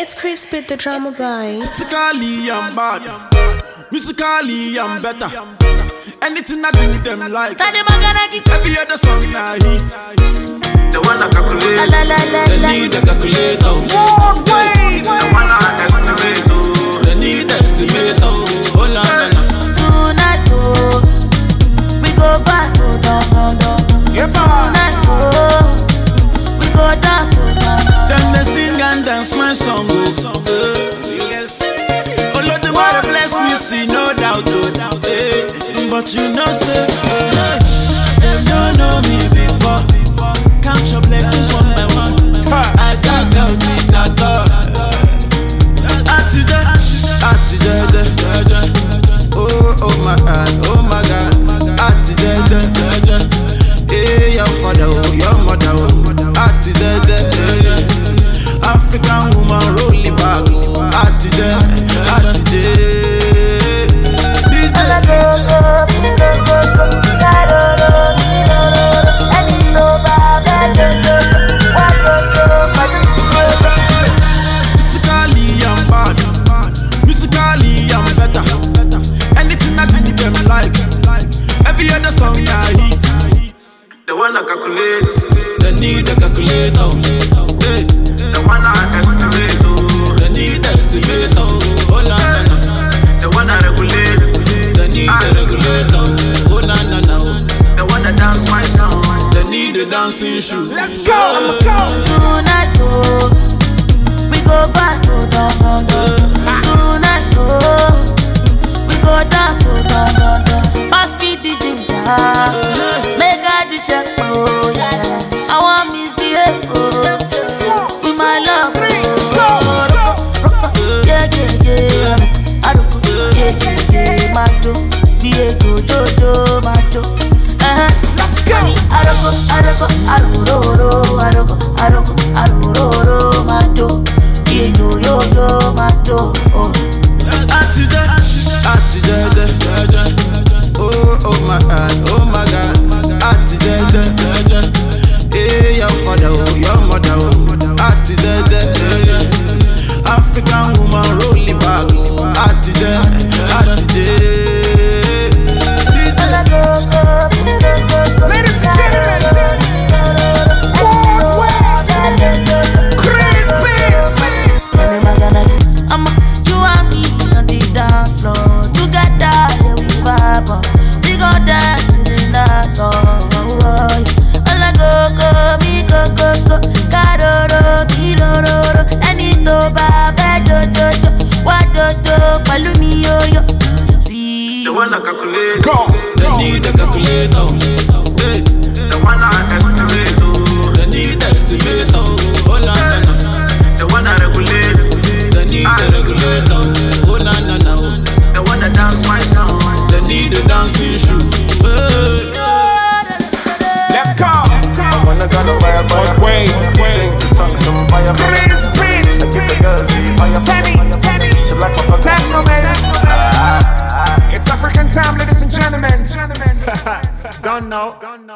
It's Chris Pitt, the drama boy. Musically I'm bad, musically I'm better. Anything I do them like. Every other song I hit. The one I calculate, the need a calculator. The one I estimate, the need estimate. Oh la la la. Tonight, we go back, Tonight, we go dance, Then they sing and dance my song. Oh Lord, the Lord bless me, see no doubt. But you know, say, they don't know me before. Count your blessings one by one. I got out with that thought. Oh my God. Hey, your father, your mother, African woman rolling back. Musically I'm bad, musically I'm better. Anything I do them like. Every other song I hit. The one I calculate, the need a calculator. The one I estimate, the need estimator. Oh la la la. The one I regulate, the need a regulator. Oh la la la. The one that dance my song, the need the dancing shoes. Let's go. Tonight, we go back, Tonight, we go dance, Pass me the ginger, make I do check, oh yeah. I want misbehave, with my love, yeah. Macho, Diego, Jojo, macho. Let's go. Aroko, macho. Diego, yo, macho. Oh my God. Hey, your father, your mother, African woman rolling back. Ladies and gentlemen, worldwide, Chris Pitt. You and me on the dance floor. Together, yeah, we vibe up. We go dance to the night, oh. All I go, me go. Karoro, kiroro. Anito, babe, jo. What, jo, palumi, yo. See, the one I calculate, the need a calculator. The one I estimate, the need estimator. Oh la la la. The one I regulate, the need a regulator. Oh la la la. The one that dance my song, the need the dancing shoes. Let go. Wait. Chris Pitt. Tenny. Techno, baby. It's African time, ladies and gentlemen. Don't know.